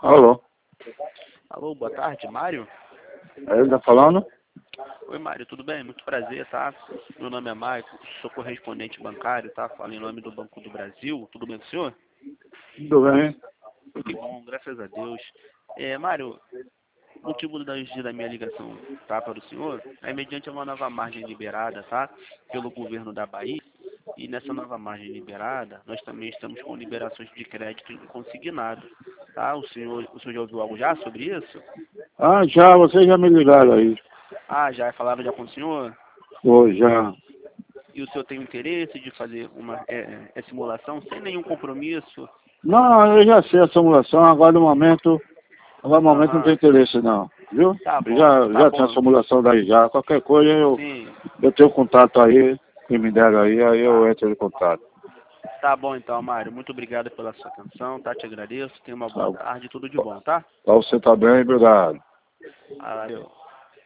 Alô? Alô, boa tarde, Mário? Ele tá falando? Oi, Mário, tudo bem? Muito prazer, tá? Meu nome é Mário, sou correspondente bancário, tá? Falo em nome do Banco do Brasil. Tudo bem com o senhor? Tudo bem? Que bom, graças a Deus. Mário, o motivo da minha ligação, tá, para o senhor é mediante uma nova margem liberada, tá? Pelo governo da Bahia. E nessa nova margem liberada, nós também estamos com liberações de crédito em consignado, tá? O senhor já ouviu algo já sobre isso? Ah, já, vocês já me ligaram aí. Ah, já falaram já com o senhor? Ô, já. E o senhor tem o interesse de fazer uma simulação sem nenhum compromisso? Não, eu já sei a simulação, agora no momento não tem Aham, interesse não, viu? tá bom, tá Já tem a bom. simulação daí já, qualquer coisa Sim, eu tenho contato aí, que me deram aí eu tá. entro em contato. Tá bom então, Mário. Muito obrigado pela sua atenção, tá? Te agradeço. Tenha uma boa Tá, tarde, tudo de bom, tá? pra você tá bem, obrigado. Valeu.